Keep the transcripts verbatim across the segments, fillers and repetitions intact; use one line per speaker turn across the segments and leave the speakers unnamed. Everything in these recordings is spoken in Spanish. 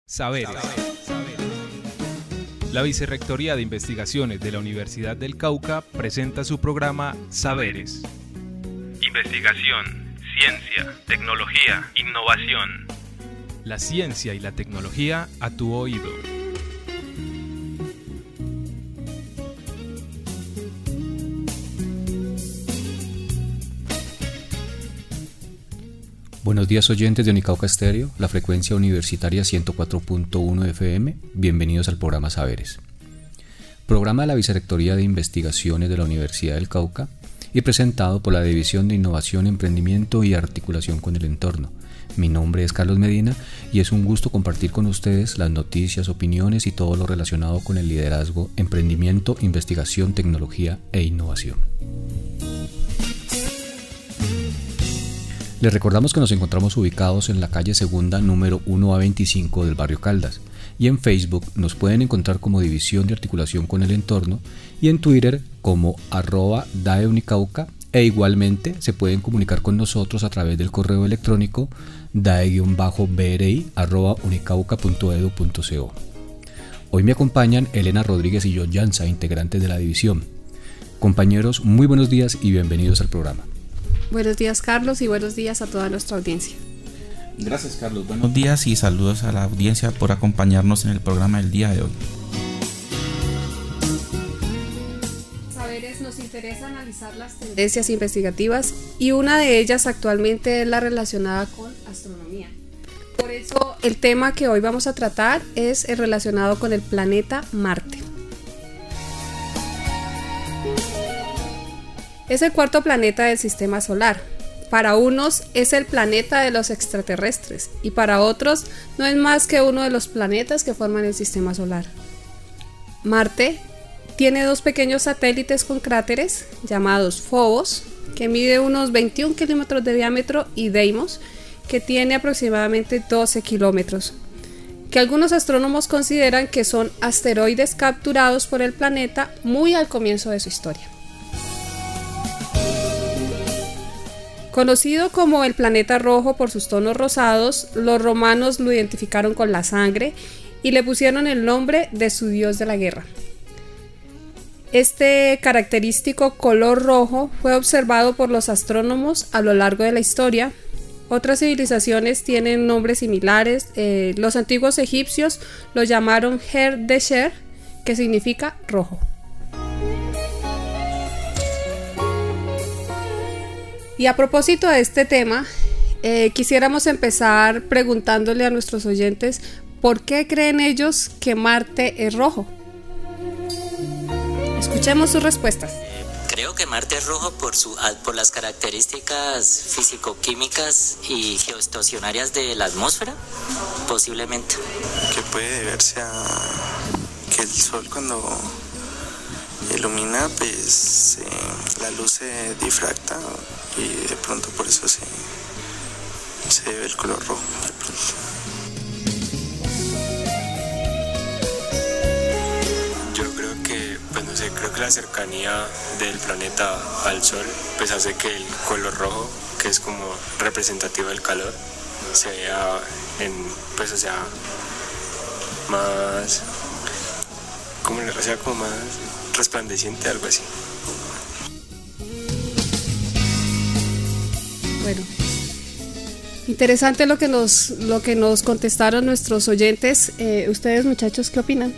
Saberes. La Vicerrectoría de Investigaciones de la Universidad del Cauca presenta su programa Saberes.
Investigación, ciencia, tecnología, innovación.
La ciencia y la tecnología a tu oído.
Buenos días oyentes de Unicauca Estéreo, la frecuencia universitaria ciento cuatro punto uno F M. Bienvenidos al programa Saberes. Programa de la Vicerrectoría de Investigaciones de la Universidad del Cauca y presentado por la División de Innovación, Emprendimiento y Articulación con el Entorno. Mi nombre es Carlos Medina y es un gusto compartir con ustedes las noticias, opiniones y todo lo relacionado con el liderazgo, emprendimiento, investigación, tecnología e innovación. Les recordamos que nos encontramos ubicados en la calle Segunda número uno A veinticinco del barrio Caldas y en Facebook nos pueden encontrar como División de Articulación con el Entorno y en Twitter como arroba daeunicauca e igualmente se pueden comunicar con nosotros a través del correo electrónico dae-bri arroba unicauca punto edu punto co. Hoy me acompañan Elena Rodríguez y John Llanza, integrantes de la división. Compañeros, muy buenos días y bienvenidos al programa.
Buenos días, Carlos, y buenos días a toda nuestra audiencia.
Gracias, Carlos. Buenos días y saludos a la audiencia por acompañarnos en el programa del día de hoy.
Saberes, nos interesa analizar las tendencias investigativas y una de ellas actualmente es la relacionada con astronomía. Por eso el tema que hoy vamos a tratar es el relacionado con el planeta Marte. Es el cuarto planeta del sistema solar. Para unos es el planeta de los extraterrestres y para otros no es más que uno de los planetas que forman el sistema solar. Marte tiene dos pequeños satélites con cráteres llamados Phobos, que mide unos veintiún kilómetros de diámetro, y Deimos, que tiene aproximadamente doce kilómetros, que algunos astrónomos consideran que son asteroides capturados por el planeta muy al comienzo de su historia. Conocido como el planeta rojo por sus tonos rosados, los romanos lo identificaron con la sangre y le pusieron el nombre de su dios de la guerra. Este característico color rojo fue observado por los astrónomos a lo largo de la historia. Otras civilizaciones tienen nombres similares. Eh, los antiguos egipcios lo llamaron Her Desher, que significa rojo. Y a propósito de este tema, eh, quisiéramos empezar preguntándole a nuestros oyentes ¿por qué creen ellos que Marte es rojo? Escuchemos sus respuestas.
Creo que Marte es rojo por, su, por las características físico-químicas y geoestacionarias de la atmósfera, posiblemente.
Que puede deberse a que el Sol cuando ilumina, pues eh, la luz se difracta y de pronto por eso se, se ve el color rojo. De pronto.
Yo creo que, pues no sé, creo que la cercanía del planeta al Sol pues hace que el color rojo, que es como representativo del calor, se vea en, pues o sea, más, como, o sea, como más resplandeciente, algo así.
Bueno, interesante lo que nos, lo que nos contestaron nuestros oyentes. Eh, ¿Ustedes, muchachos, qué opinan?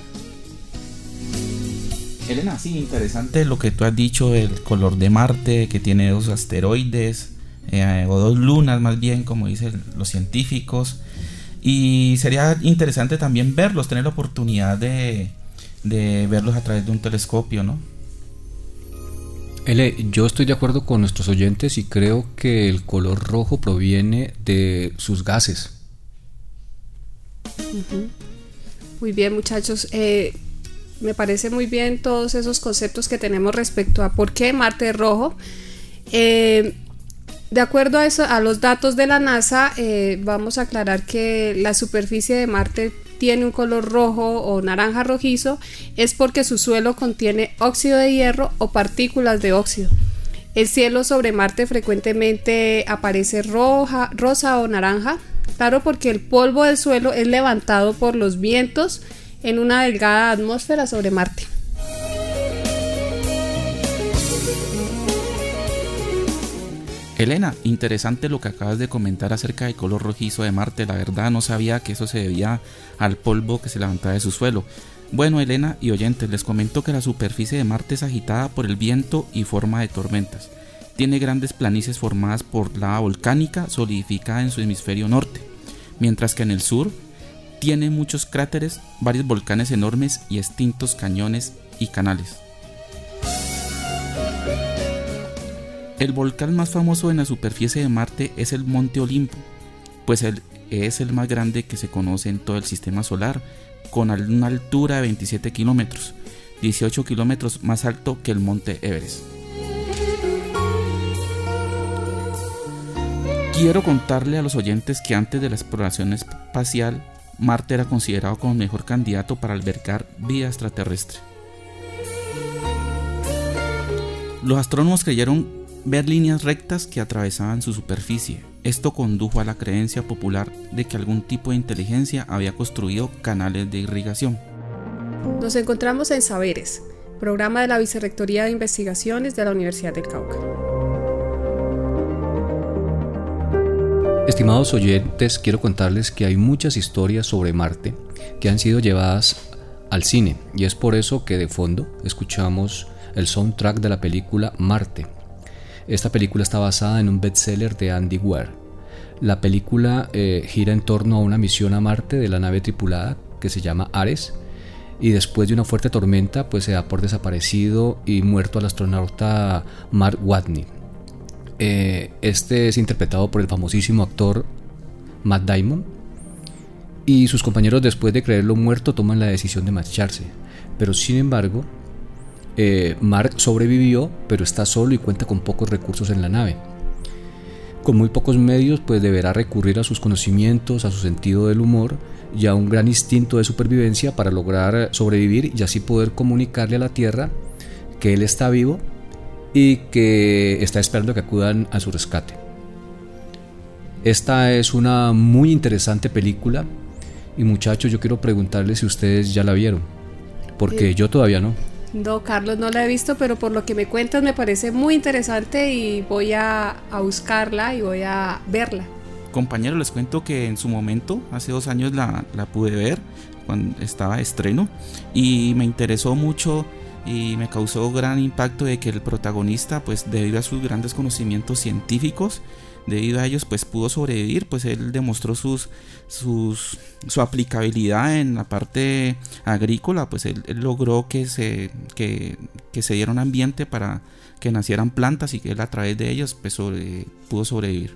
Elena, sí, interesante lo que tú has dicho, el color de Marte, que tiene dos asteroides, eh, o dos lunas más bien, como dicen los científicos. Y sería interesante también verlos, tener la oportunidad de, de verlos a través de un telescopio, ¿no?
Ele, yo estoy de acuerdo con nuestros oyentes y creo que el color rojo proviene de sus gases.
Uh-huh. Muy bien, muchachos. Eh, me parece muy bien todos esos conceptos que tenemos respecto a por qué Marte es rojo. Eh, de acuerdo a, eso, a los datos de la NASA, eh, vamos a aclarar que la superficie de Marte tiene un color rojo o naranja rojizo, es porque su suelo contiene óxido de hierro o partículas de óxido. El cielo sobre Marte frecuentemente aparece roja, rosa o naranja. Claro, porque el polvo del suelo es levantado por los vientos en una delgada atmósfera sobre Marte.
Elena, interesante lo que acabas de comentar acerca del color rojizo de Marte. La verdad no sabía que eso se debía al polvo que se levantaba de su suelo. Bueno, Elena y oyentes, les comento que la superficie de Marte es agitada por el viento y forma de tormentas. Tiene grandes planicies formadas por lava volcánica solidificada en su hemisferio norte, mientras que en el sur tiene muchos cráteres, varios volcanes enormes y extintos cañones y canales. El volcán más famoso en la superficie de Marte es el Monte Olimpo, pues el, es el más grande que se conoce en todo el sistema solar, con una altura de veintisiete kilómetros, dieciocho kilómetros más alto que el Monte Everest. Quiero contarle a los oyentes que antes de la exploración espacial, Marte era considerado como el mejor candidato para albergar vida extraterrestre. Los astrónomos creyeron ver líneas rectas que atravesaban su superficie. Esto condujo a la creencia popular de que algún tipo de inteligencia había construido canales de irrigación.
Nos encontramos en Saberes, programa de la Vicerrectoría de Investigaciones de la Universidad del Cauca.
Estimados oyentes, quiero contarles que hay muchas historias sobre Marte que han sido llevadas al cine, y es por eso que de fondo escuchamos el soundtrack de la película Marte. Esta película está basada en un bestseller de Andy Weir. La película eh, gira en torno a una misión a Marte de la nave tripulada que se llama Ares, y después de una fuerte tormenta pues se da por desaparecido y muerto al astronauta Mark Watney. Eh, este es interpretado por el famosísimo actor Matt Damon, y sus compañeros, después de creerlo muerto, toman la decisión de marcharse, pero sin embargo Eh, Mark sobrevivió, pero está solo y cuenta con pocos recursos en la nave. Con muy pocos medios, pues deberá recurrir a sus conocimientos, a su sentido del humor y a un gran instinto de supervivencia para lograr sobrevivir y así poder comunicarle a la Tierra que él está vivo y que está esperando que acudan a su rescate. Esta es una muy interesante película y, muchachos, yo quiero preguntarles si ustedes ya la vieron, porque yo todavía no.
No, Carlos, no la he visto, pero por lo que me cuentas me parece muy interesante y voy a, a buscarla y voy a verla.
Compañeros, les cuento que en su momento, hace dos años la, la pude ver cuando estaba de estreno y me interesó mucho y me causó gran impacto de que el protagonista, pues debido a sus grandes conocimientos científicos, debido a ellos pues pudo sobrevivir, pues él demostró sus, sus, su aplicabilidad en la parte agrícola, pues él, él logró que se, que, que se diera un ambiente para que nacieran plantas y que él a través de ellos pues sobre, pudo sobrevivir.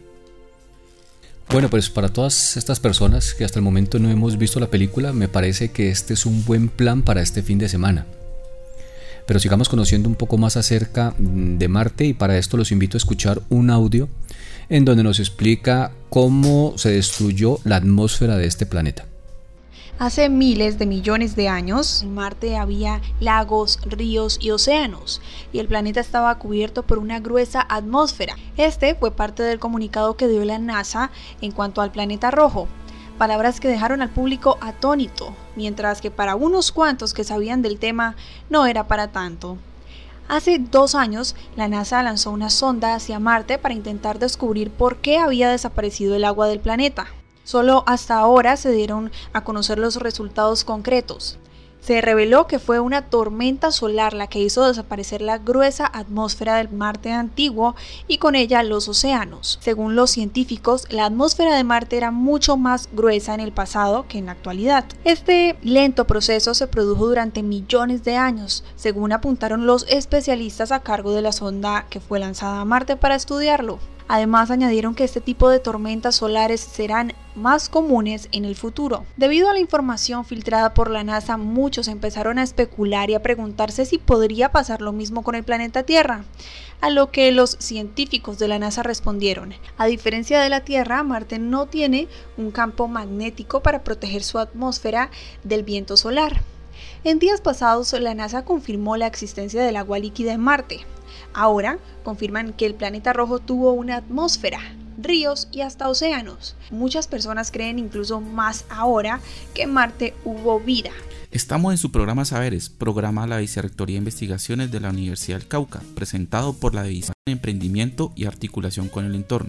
Bueno, pues para todas estas personas que hasta el momento no hemos visto la película, me parece que este es un buen plan para este fin de semana. Pero sigamos conociendo un poco más acerca de Marte, y para esto los invito a escuchar un audio en donde nos explica cómo se destruyó la atmósfera de este planeta.
Hace miles de millones de años, en Marte había lagos, ríos y océanos, y el planeta estaba cubierto por una gruesa atmósfera. Este fue parte del comunicado que dio la NASA en cuanto al planeta rojo, palabras que dejaron al público atónito, mientras que para unos cuantos que sabían del tema no era para tanto. Hace dos años, la NASA lanzó una sonda hacia Marte para intentar descubrir por qué había desaparecido el agua del planeta. Solo hasta ahora se dieron a conocer los resultados concretos. Se reveló que fue una tormenta solar la que hizo desaparecer la gruesa atmósfera del Marte antiguo y con ella los océanos. Según los científicos, la atmósfera de Marte era mucho más gruesa en el pasado que en la actualidad. Este lento proceso se produjo durante millones de años, según apuntaron los especialistas a cargo de la sonda que fue lanzada a Marte para estudiarlo. Además, añadieron que este tipo de tormentas solares serán más comunes en el futuro. Debido a la información filtrada por la NASA, muchos empezaron a especular y a preguntarse si podría pasar lo mismo con el planeta Tierra, a lo que los científicos de la NASA respondieron: a diferencia de la Tierra, Marte no tiene un campo magnético para proteger su atmósfera del viento solar. En días pasados, la NASA confirmó la existencia del agua líquida en Marte. Ahora confirman que el planeta rojo tuvo una atmósfera, ríos y hasta océanos. Muchas personas creen, incluso más ahora, que en Marte hubo vida.
Estamos en su programa Saberes, programa de la Vicerrectoría de Investigaciones de la Universidad del Cauca, presentado por la División de Emprendimiento y Articulación con el Entorno.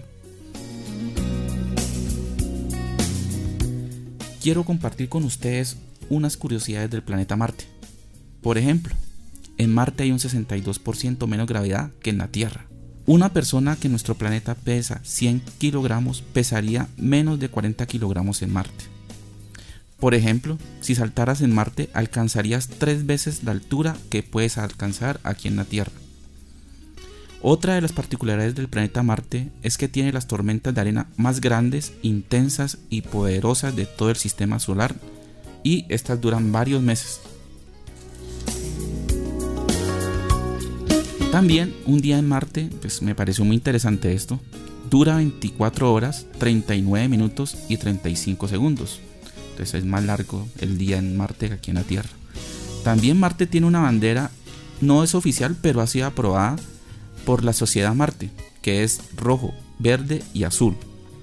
Quiero compartir con ustedes unas curiosidades del planeta Marte. Por ejemplo, en Marte hay un sesenta y dos por ciento menos gravedad que en la Tierra. Una persona que en nuestro planeta pesa cien kilogramos pesaría menos de cuarenta kilogramos en Marte. Por ejemplo, si saltaras en Marte alcanzarías tres veces la altura que puedes alcanzar aquí en la Tierra. Otra de las particularidades del planeta Marte es que tiene las tormentas de arena más grandes, intensas y poderosas de todo el sistema solar, y estas duran varios meses. También un día en Marte, pues me pareció muy interesante esto, dura veinticuatro horas, treinta y nueve minutos y treinta y cinco segundos. Entonces es más largo el día en Marte que aquí en la Tierra. También Marte tiene una bandera, no es oficial, pero ha sido aprobada por la Sociedad Marte, que es rojo, verde y azul.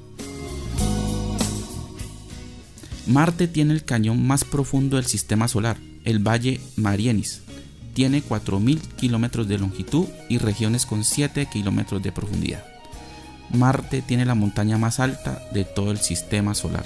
Marte tiene el cañón más profundo del sistema solar, el Valle Marianis. Tiene cuatro mil kilómetros de longitud y regiones con siete kilómetros de profundidad. Marte tiene la montaña más alta de todo el sistema solar.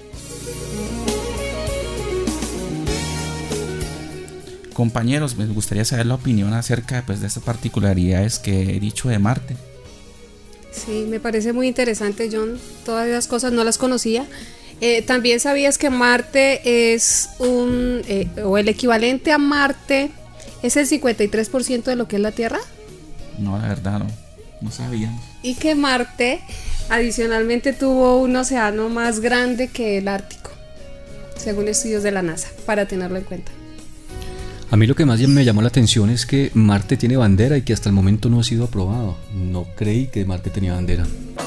Compañeros, me gustaría saber la opinión acerca pues, de estas particularidades que he dicho de Marte.
Sí, me parece muy interesante, John. Todas esas cosas no las conocía. Eh, También sabías que Marte es un, eh, o el equivalente a Marte es el cincuenta y tres por ciento de lo que es la Tierra.
No, la verdad no, no sabíamos.
Y que Marte adicionalmente tuvo un océano más grande que el Ártico, según estudios de la NASA, para tenerlo en cuenta.
A mí lo que más me llamó la atención es que Marte tiene bandera y que hasta el momento no ha sido aprobado. No creí que Marte tenía bandera.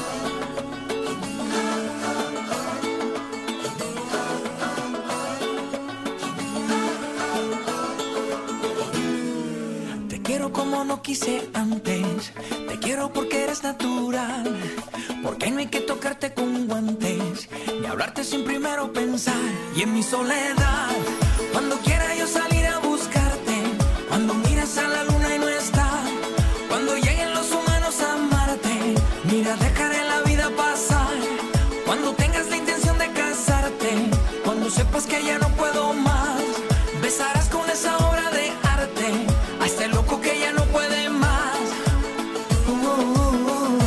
Te quiero como no quise antes, te quiero porque eres natural, porque no hay que tocarte con guantes, ni hablarte sin primero pensar. Y en mi soledad, cuando quiera yo salir a buscarte, cuando miras a la luna y no está, cuando lleguen los humanos a Marte, mira, dejaré la vida pasar. Cuando tengas la intención de casarte, cuando sepas que ya no puedo más, besarás con esa obra de arte a este loco que ya no puede más. Uh, uh, uh,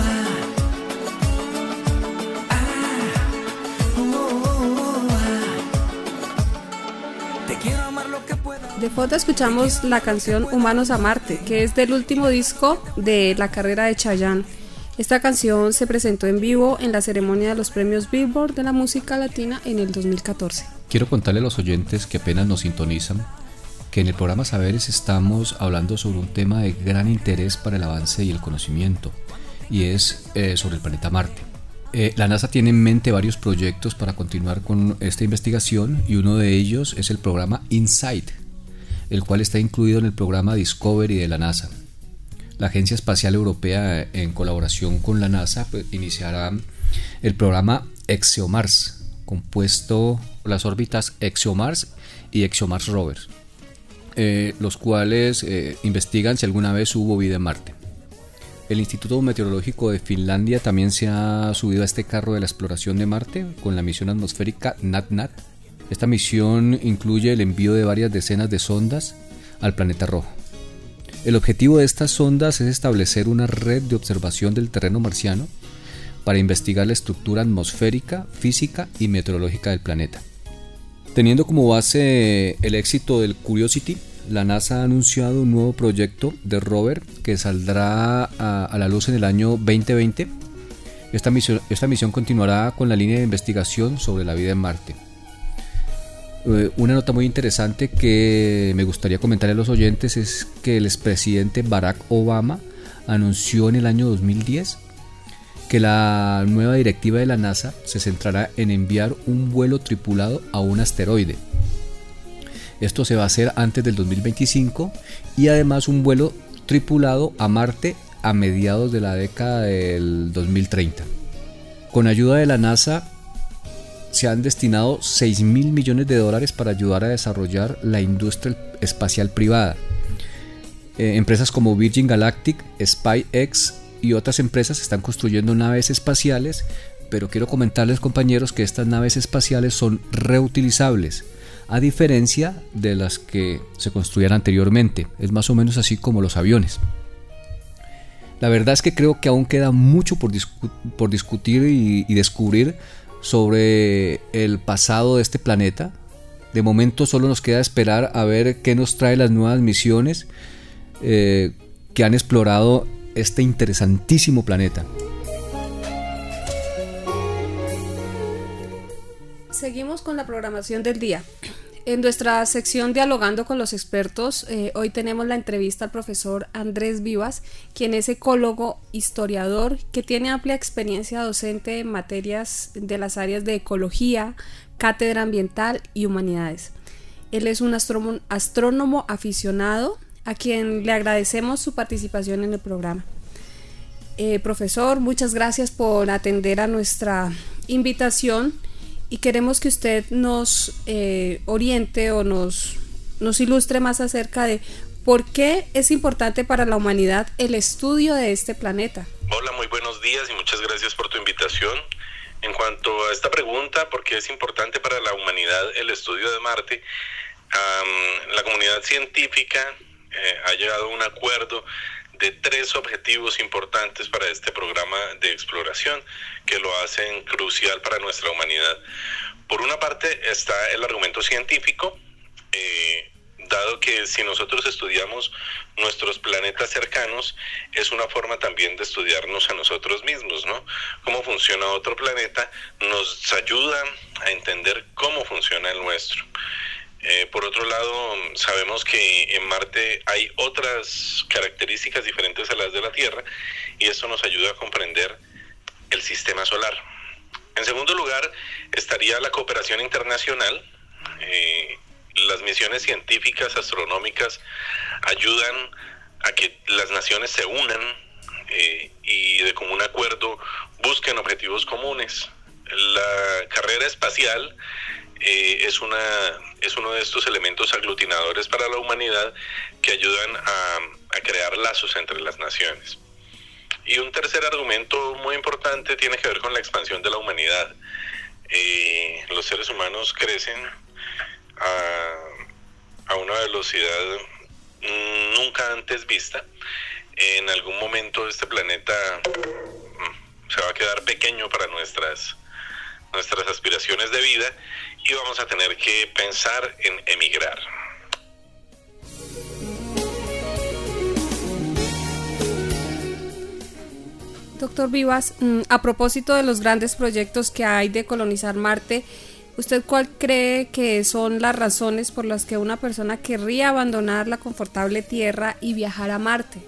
ah. Ah. Uh, uh, ah. Te quiero amar lo que pueda.
De fondo escuchamos la canción Humanos a Marte, que es del último disco de la carrera de Chayanne. Esta canción se presentó en vivo en la ceremonia de los premios Billboard de la música latina en el dos mil catorce.
Quiero contarle a los oyentes que apenas nos sintonizan que en el programa Saberes estamos hablando sobre un tema de gran interés para el avance y el conocimiento, y es eh, sobre el planeta Marte. Eh, la NASA tiene en mente varios proyectos para continuar con esta investigación, y uno de ellos es el programa InSight, el cual está incluido en el programa Discovery de la NASA. La Agencia Espacial Europea, en colaboración con la NASA, pues, iniciará el programa ExoMars, compuesto por las órbitas ExoMars y ExoMars Rover, eh, los cuales eh, investigan si alguna vez hubo vida en Marte. El Instituto Meteorológico de Finlandia también se ha subido a este carro de la exploración de Marte con la misión atmosférica NatNat. Esta misión incluye el envío de varias decenas de sondas al planeta rojo. El objetivo de estas sondas es establecer una red de observación del terreno marciano para investigar la estructura atmosférica, física y meteorológica del planeta. Teniendo como base el éxito del Curiosity, la NASA ha anunciado un nuevo proyecto de rover que saldrá a, a la luz en el año veinte veinte. Esta misión, esta misión continuará con la línea de investigación sobre la vida en Marte. Eh, una nota muy interesante que me gustaría comentar a los oyentes es que el expresidente Barack Obama anunció en el año dos mil diez que la nueva directiva de la NASA se centrará en enviar un vuelo tripulado a un asteroide. Esto se va a hacer antes del dos mil veinticinco, y además un vuelo tripulado a Marte a mediados de la década del dos mil treinta. Con ayuda de la NASA se han destinado seis mil millones de dólares para ayudar a desarrollar la industria espacial privada. Eh, empresas como Virgin Galactic, SpaceX y otras empresas están construyendo naves espaciales, pero quiero comentarles, compañeros, que estas naves espaciales son reutilizables, a diferencia de las que se construían anteriormente. Es más o menos así como los aviones. La verdad es que creo que aún queda mucho por, discu- por discutir y, y descubrir sobre el pasado de este planeta. De momento solo nos queda esperar a ver qué nos trae las nuevas misiones eh, que han explorado este interesantísimo planeta.
Seguimos con la programación del día. En nuestra sección Dialogando con los expertos, eh, hoy tenemos la entrevista al profesor Andrés Vivas, quien es ecólogo, historiador, que tiene amplia experiencia docente en materias de las áreas de ecología, cátedra ambiental y humanidades. Él es un astrónomo, astrónomo aficionado, a quien le agradecemos su participación en el programa. Eh, profesor, muchas gracias por atender a nuestra invitación. Y queremos que usted nos eh, oriente o nos, nos ilustre más acerca de por qué es importante para la humanidad el estudio de este planeta.
Hola, muy buenos días y muchas gracias por tu invitación. En cuanto a esta pregunta, ¿por qué es importante para la humanidad el estudio de Marte? Um, la comunidad científica eh, ha llegado a un acuerdo de tres objetivos importantes para este programa de exploración que lo hacen crucial para nuestra humanidad. Por una parte está el argumento científico, eh, dado que si nosotros estudiamos nuestros planetas cercanos, es una forma también de estudiarnos a nosotros mismos, ¿no? Cómo funciona otro planeta nos ayuda a entender cómo funciona el nuestro. Eh, por otro lado, sabemos que en Marte hay otras características diferentes a las de la Tierra y esto nos ayuda a comprender el sistema solar. En segundo lugar, estaría la cooperación internacional. Eh, las misiones científicas, astronómicas, ayudan a que las naciones se unan eh, y de común acuerdo busquen objetivos comunes. La carrera espacial Eh, es, una, es uno de estos elementos aglutinadores para la humanidad que ayudan a, a crear lazos entre las naciones. Y un tercer argumento muy importante tiene que ver con la expansión de la humanidad. Eh, los seres humanos crecen a, a una velocidad nunca antes vista. En algún momento este planeta se va a quedar pequeño para nuestras nuestras aspiraciones de vida y vamos a tener que pensar en emigrar.
Doctor Vivas, a propósito de los grandes proyectos que hay de colonizar Marte, ¿usted cuál cree que son las razones por las que una persona querría abandonar la confortable Tierra y viajar a Marte?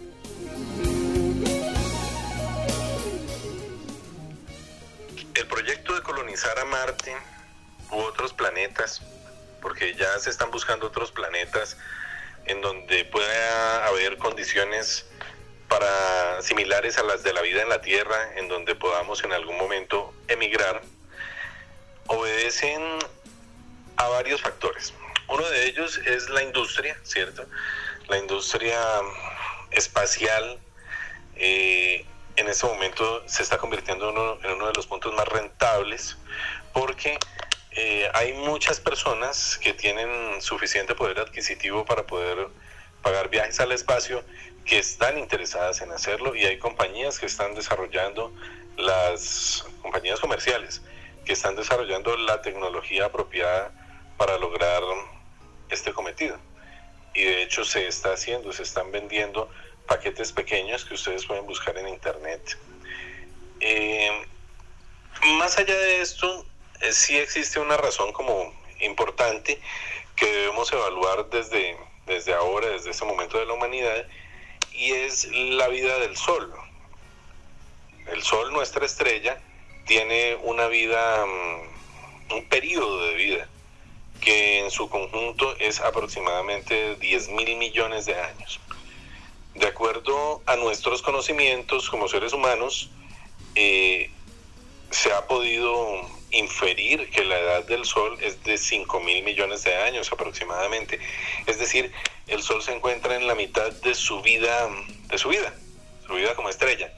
El proyecto de colonizar a Marte u otros planetas, porque ya se están buscando otros planetas en donde pueda haber condiciones para similares a las de la vida en la Tierra, en donde podamos en algún momento emigrar, obedecen a varios factores. Uno de ellos es la industria, ¿cierto? La industria espacial eh, en este momento se está convirtiendo en uno, en uno de los puntos más rentables porque eh, hay muchas personas que tienen suficiente poder adquisitivo para poder pagar viajes al espacio, que están interesadas en hacerlo, y hay compañías que están desarrollando, las compañías comerciales, que están desarrollando la tecnología apropiada para lograr este cometido. Y de hecho se está haciendo, se están vendiendo paquetes pequeños que ustedes pueden buscar en internet. Eh, más allá de esto, eh, sí existe una razón como importante que debemos evaluar desde, desde ahora, desde este momento de la humanidad, y es la vida del Sol. El Sol, nuestra estrella, tiene una vida, un periodo de vida que en su conjunto es aproximadamente diez mil millones de años. De acuerdo a nuestros conocimientos como seres humanos, eh, se ha podido inferir que la edad del Sol es de cinco mil millones de años aproximadamente. Es decir, el Sol se encuentra en la mitad de su vida, de su vida, su vida como estrella.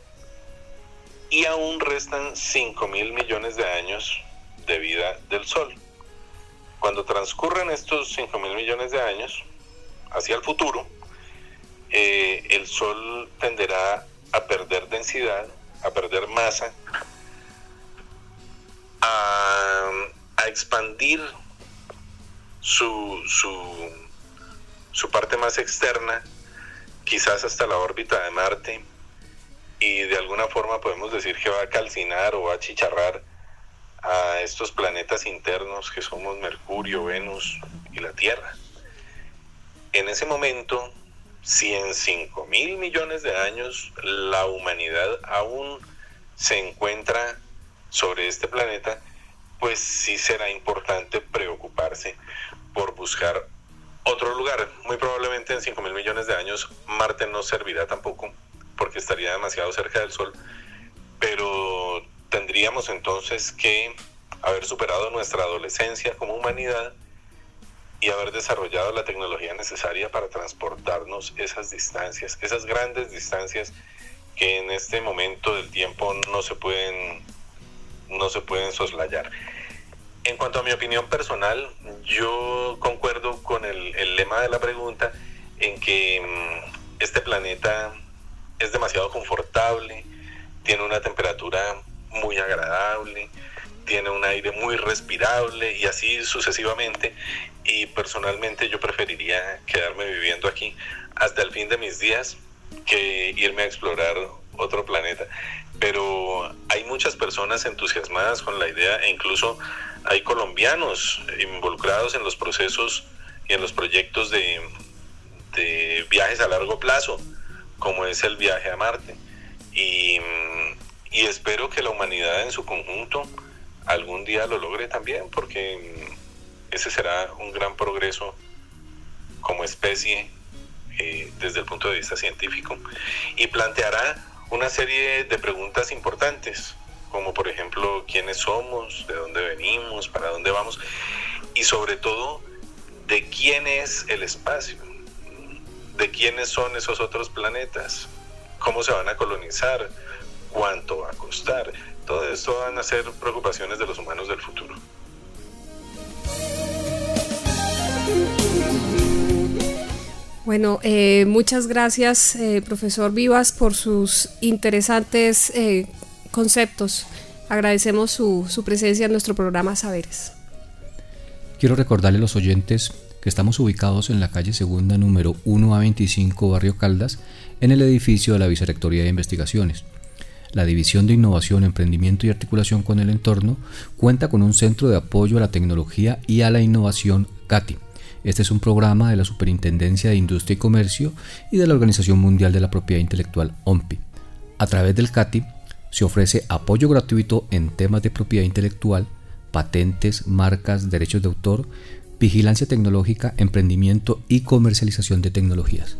Y aún restan cinco mil millones de años de vida del Sol. Cuando transcurran estos cinco mil millones de años hacia el futuro, eh, el Sol tenderá a perder densidad, a perder masa, a, a expandir su, su, su parte más externa, quizás hasta la órbita de Marte, y de alguna forma podemos decir que va a calcinar o va a achicharrar a estos planetas internos que somos Mercurio, Venus y la Tierra. En ese momento, si en cinco mil millones de años la humanidad aún se encuentra sobre este planeta, pues sí será importante preocuparse por buscar otro lugar. Muy probablemente en cinco mil millones de años Marte no servirá tampoco, porque estaría demasiado cerca del Sol, pero tendríamos entonces que haber superado nuestra adolescencia como humanidad y haber desarrollado la tecnología necesaria para transportarnos esas distancias, esas grandes distancias que en este momento del tiempo no se pueden, no se pueden soslayar. En cuanto a mi opinión personal, yo concuerdo con el, el lema de la pregunta en que mmm, este planeta es demasiado confortable, tiene una temperatura muy agradable, tiene un aire muy respirable y así sucesivamente, y personalmente yo preferiría quedarme viviendo aquí hasta el fin de mis días que irme a explorar otro planeta. Pero hay muchas personas entusiasmadas con la idea, e incluso hay colombianos involucrados en los procesos y en los proyectos de, de viajes a largo plazo, como es el viaje a Marte, y, y espero que la humanidad en su conjunto algún día lo logre también, porque ese será un gran progreso como especie eh, desde el punto de vista científico, y planteará una serie de preguntas importantes, como por ejemplo quiénes somos, de dónde venimos, para dónde vamos, y sobre todo de quién es el espacio, de quiénes son esos otros planetas, cómo se van a colonizar, cuánto va a costar. Todo esto van a ser preocupaciones de los humanos del futuro.
Bueno, eh, muchas gracias, eh, profesor Vivas, por sus interesantes eh, conceptos. Agradecemos su, su presencia en nuestro programa Saberes.
Quiero recordarle a los oyentes que estamos ubicados en la calle Segunda número uno a veinticinco, Barrio Caldas, en el edificio de la Vicerrectoría de Investigaciones. La División de Innovación, Emprendimiento y Articulación con el Entorno cuenta con un centro de apoyo a la tecnología y a la innovación CATI. Este es un programa de la Superintendencia de Industria y Comercio y de la Organización Mundial de la Propiedad Intelectual, O M P I. A través del CATI se ofrece apoyo gratuito en temas de propiedad intelectual, patentes, marcas, derechos de autor, vigilancia tecnológica, emprendimiento y comercialización de tecnologías.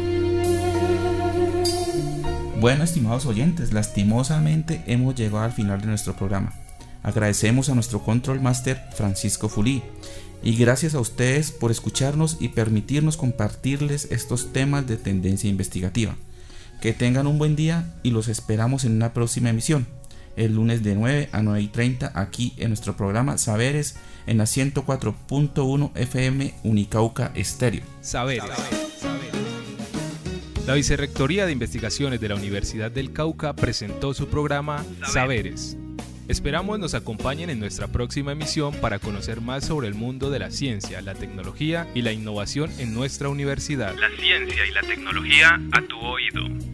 Bueno, estimados oyentes, lastimosamente hemos llegado al final de nuestro programa. Agradecemos a nuestro Control Master Francisco Fulí, y gracias a ustedes por escucharnos y permitirnos compartirles estos temas de tendencia investigativa. Que tengan un buen día y los esperamos en una próxima emisión, el lunes de nueve a nueve y treinta, aquí en nuestro programa Saberes, en la ciento cuatro punto uno F M Unicauca Estéreo.
Saberes. La Vicerrectoría de Investigaciones de la Universidad del Cauca presentó su programa Saberes. Esperamos nos acompañen en nuestra próxima emisión para conocer más sobre el mundo de la ciencia, la tecnología y la innovación en nuestra universidad.
La ciencia y la tecnología a tu oído.